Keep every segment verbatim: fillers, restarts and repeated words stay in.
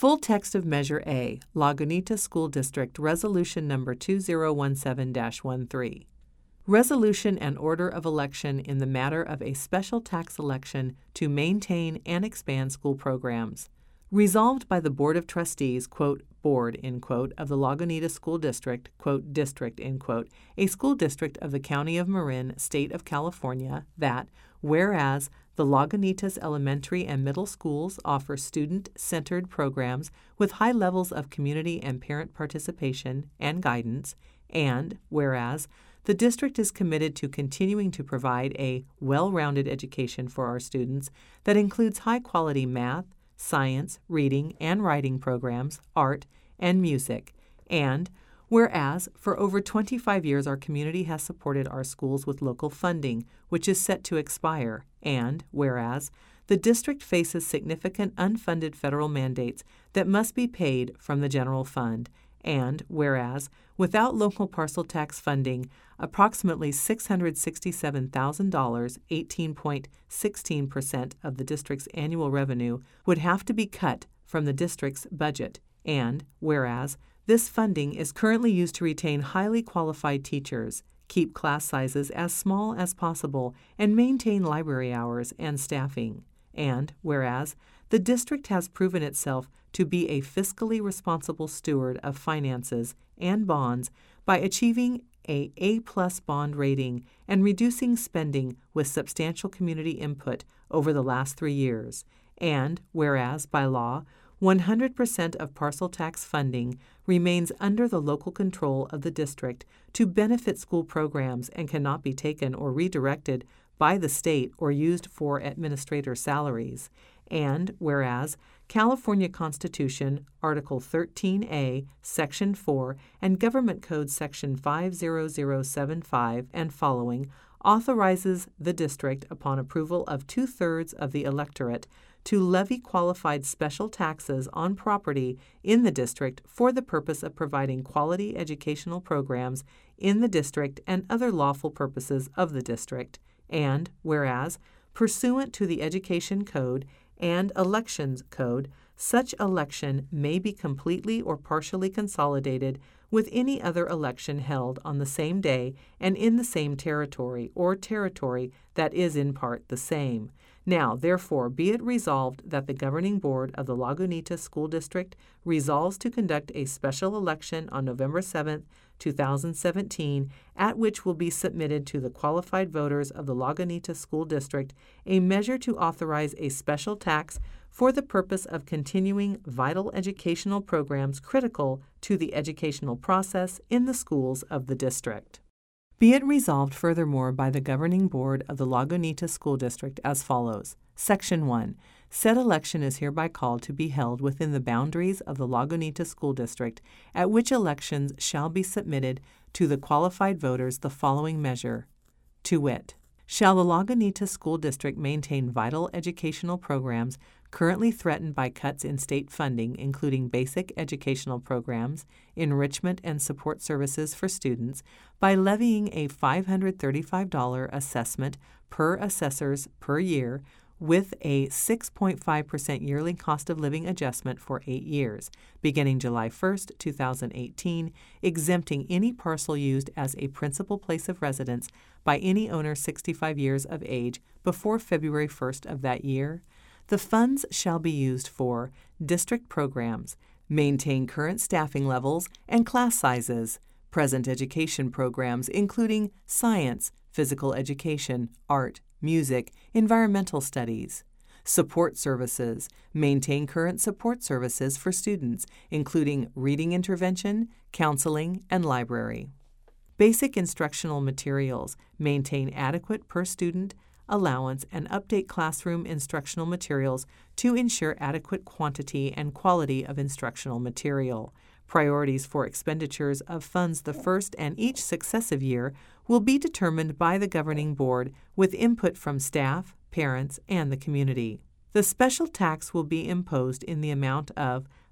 Full text of Measure A, Lagunita School District Resolution Number two zero one seven dash thirteen. Resolution and order of election in the matter of a special tax election to maintain and expand school programs. Resolved by the Board of Trustees, quote, Board, end quote, of the Lagunita School District, quote, District, end quote, a school district of the County of Marin, State of California, that, whereas the Lagunitas elementary and middle schools offer student-centered programs with high levels of community and parent participation and guidance, and whereas the district is committed to continuing to provide a well-rounded education for our students that includes high-quality math, science, reading, and writing programs, art, and music, and whereas for over twenty-five years our community has supported our schools with local funding, which is set to expire, and whereas the district faces significant unfunded federal mandates that must be paid from the general fund, and whereas without local parcel tax funding, approximately six hundred sixty-seven thousand dollars, eighteen point one six percent of the district's annual revenue, would have to be cut from the district's budget, and whereas this funding is currently used to retain highly qualified teachers, keep class sizes as small as possible, and maintain library hours and staffing, and whereas the district has proven itself to be a fiscally responsible steward of finances and bonds by achieving a A-plus bond rating and reducing spending with substantial community input over the last three years, and whereas, by law, one hundred percent of parcel tax funding remains under the local control of the district to benefit school programs and cannot be taken or redirected by the state or used for administrator salaries, and whereas California Constitution, Article thirteen A, Section four, and Government Code Section five zero zero seven five and following authorizes the district, upon approval of two-thirds of the electorate, to levy qualified special taxes on property in the district for the purpose of providing quality educational programs in the district and other lawful purposes of the district, and whereas, pursuant to the Education Code and Elections Code, such election may be completely or partially consolidated with any other election held on the same day and in the same territory or territory that is in part the same. Now, therefore, be it resolved that the Governing Board of the Lagunita School District resolves to conduct a special election on November seventh, two thousand seventeen, at which will be submitted to the qualified voters of the Lagunita School District a measure to authorize a special tax for the purpose of continuing vital educational programs critical to the educational process in the schools of the district. Be it resolved furthermore by the Governing Board of the Lagunita School District as follows. Section one. Said election is hereby called to be held within the boundaries of the Lagunita School District, at which elections shall be submitted to the qualified voters the following measure, to wit, shall the Lagunita School District maintain vital educational programs currently threatened by cuts in state funding, including basic educational programs, enrichment and support services for students, by levying a five hundred thirty-five dollars assessment per assessors per year with a six point five percent yearly cost of living adjustment for eight years, beginning July first, two thousand eighteen, exempting any parcel used as a principal place of residence by any owner sixty-five years of age before February first of that year. The funds shall be used for district programs, maintain current staffing levels and class sizes, present education programs including science, physical education, art, music, environmental studies, support services, maintain current support services for students, including reading intervention, counseling, and library. Basic instructional materials, maintain adequate per-student allowance and update classroom instructional materials to ensure adequate quantity and quality of instructional material. Priorities for expenditures of funds the first and each successive year will be determined by the Governing Board with input from staff, parents, and the community. The special tax will be imposed in the amount of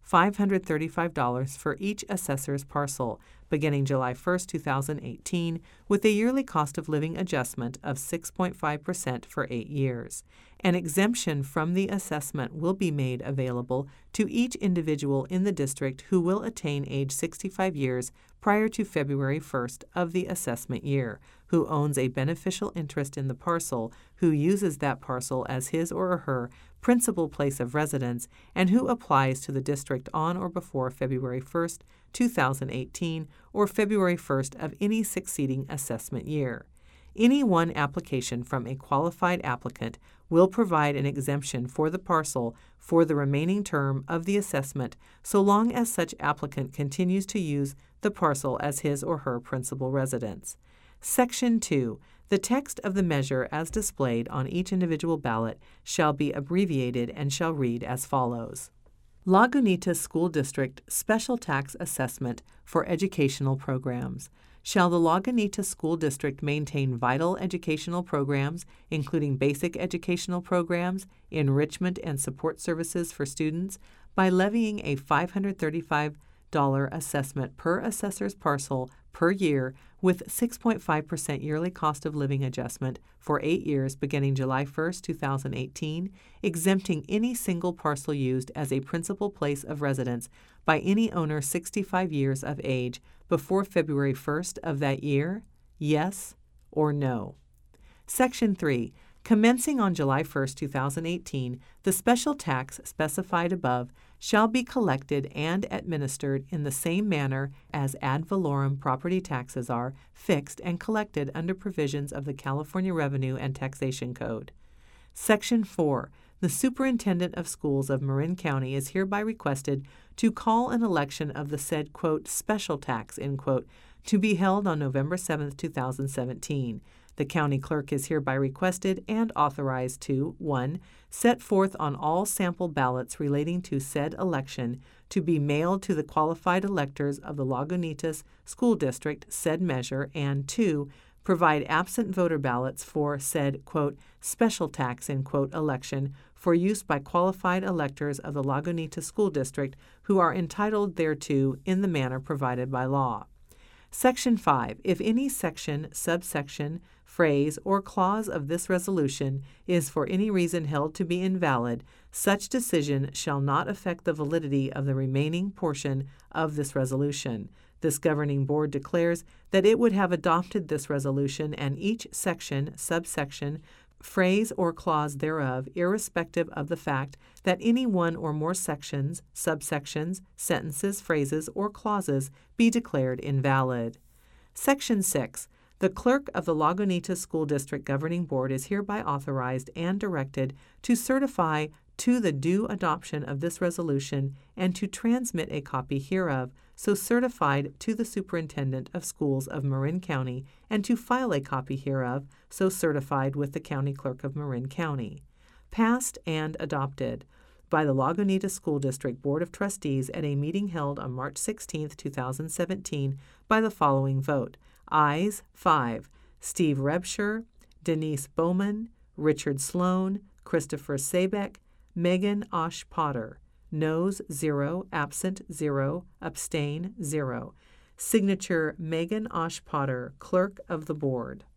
five hundred thirty-five dollars for each assessor's parcel, beginning July first, two thousand eighteen, with a yearly cost of living adjustment of six point five percent for eight years. An exemption from the assessment will be made available to each individual in the district who will attain age sixty-five years prior to February first of the assessment year, who owns a beneficial interest in the parcel, who uses that parcel as his or her principal place of residence, and who applies to the district on or before February first, two thousand eighteen, or February first of any succeeding assessment year. Any one application from a qualified applicant will provide an exemption for the parcel for the remaining term of the assessment, so long as such applicant continues to use the parcel as his or her principal residence. Section two. The text of the measure as displayed on each individual ballot shall be abbreviated and shall read as follows. Lagunitas School District Special Tax Assessment for Educational Programs. Shall the Lagunitas School District maintain vital educational programs, including basic educational programs, enrichment and support services for students, by levying a five hundred thirty-five dollars assessment per assessor's parcel per year with six point five percent yearly cost of living adjustment for eight years beginning July first, two thousand eighteen, exempting any single parcel used as a principal place of residence by any owner sixty-five years of age before February first of that year? Yes or no? Section three. Commencing on July first, two thousand eighteen, the special tax specified above shall be collected and administered in the same manner as ad valorem property taxes are fixed and collected under provisions of the California Revenue and Taxation Code. Section four. The Superintendent of Schools of Marin County is hereby requested to call an election of the said, quote, special tax, end quote, to be held on November seventh, two thousand seventeen. The county clerk is hereby requested and authorized to one. Set forth on all sample ballots relating to said election to be mailed to the qualified electors of the Lagunitas School District said measure, and two. Provide absent voter ballots for said, quote, special tax, end quote, election for use by qualified electors of the Lagunitas School District who are entitled thereto in the manner provided by law. Section five. If any section, subsection, phrase, or clause of this resolution is for any reason held to be invalid, such decision shall not affect the validity of the remaining portion of this resolution. This governing board declares that it would have adopted this resolution and each section, subsection, phrase, or clause thereof, irrespective of the fact that any one or more sections, subsections, sentences, phrases, or clauses be declared invalid. Section six. The clerk of the Lagunitas School District Governing Board is hereby authorized and directed to certify to the due adoption of this resolution and to transmit a copy hereof, so certified to the Superintendent of Schools of Marin County, and to file a copy hereof, so certified with the County Clerk of Marin County. Passed and adopted by the Lagunitas School District Board of Trustees at a meeting held on March sixteenth, two thousand seventeen by the following vote. Ayes, five. Steve Rebsher, Denise Bowman, Richard Sloan, Christopher Sabeck, Megan Osh Potter. Noes, zero. Absent, zero. Abstain, zero. Signature Megan Osh Potter, Clerk of the Board.